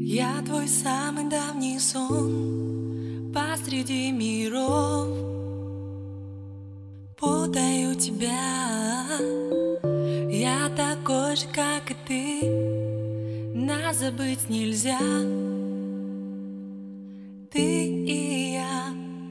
Я твой самый давний сон посреди миров. Путаю тебя. Я такой же, как и ты. Нас забыть нельзя. Ты и я.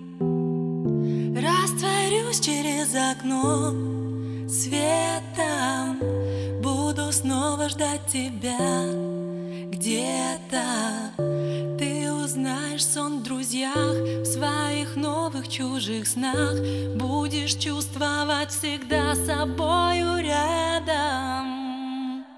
Растворюсь через окно светом. Буду снова ждать тебя. Где-то ты узнаешь сон в друзьях, в своих новых чужих снах. Будешь чувствовать всегда собою рядом.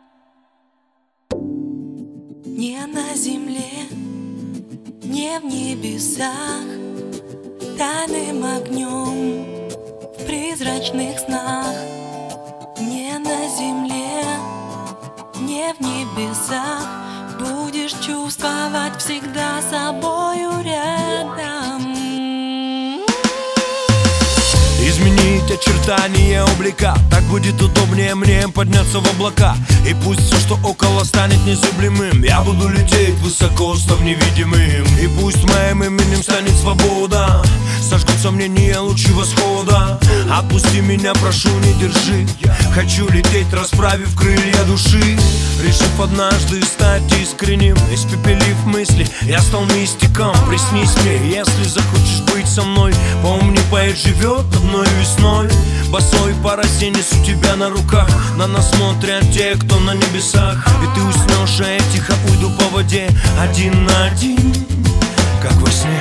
Не на земле, не в небесах, тайным огнем в призрачных снах. Не на земле, не в небесах, будешь чувствовать всегда собою рядом. Изменить очертания облика, так будет удобнее мне подняться в облака. И пусть все, что около, станет незыблемым, я буду лететь высоко, став невидимым. И пусть моим именем станет свобода, сожгут сомнения лучи восхода. Отпусти меня, прошу, не держи. Хочу лететь, расправив крылья души. Решив однажды стать искренним, испепелив мысли, я стал мистиком. Приснись мне, если захочешь быть со мной. Помни, поэт живет одной весной. Босой по росе несу тебя на руках. На нас смотрят те, кто на небесах. И ты уснешь, а я тихо уйду по воде, один на один, как во сне.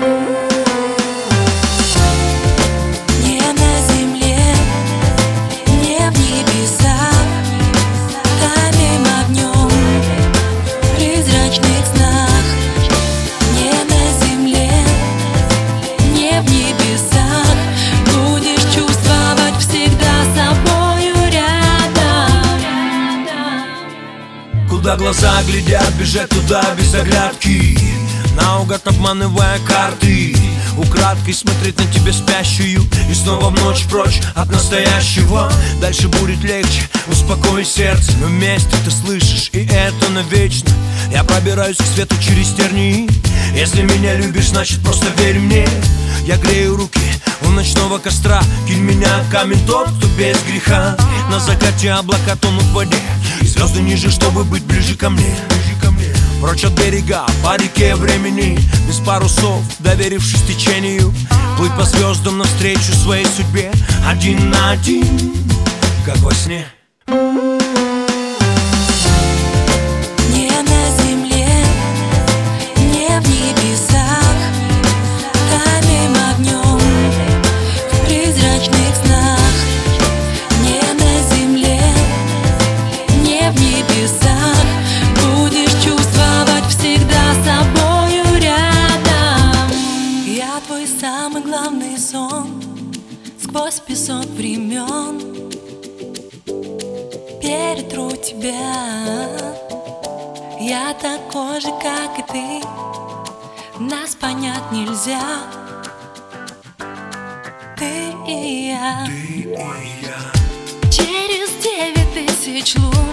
Куда глаза глядят, бежать туда без оглядки, наугад обманывая карты. Украдкой смотреть на тебя спящую и снова в ночь прочь от настоящего. Дальше будет легче, успокой сердце. Мы вместе, ты слышишь, и это навечно. Я пробираюсь к свету через тернии. Если меня любишь, значит просто верь мне. Я грею руки у ночного костра. Кинь меня камень тот, кто без греха. На закате облака тонут в воде, и звезды ниже, чтобы быть ближе ко мне. Прочь от берега, по реке времени, без парусов, доверившись течению. Плыть по звездам навстречу своей судьбе, один на один, как во сне. Самый главный сон сквозь песок времен. Перетру тебя. Я такой же, как и ты. Нас понять нельзя. Ты и я. Ты и я. Через 9000 лун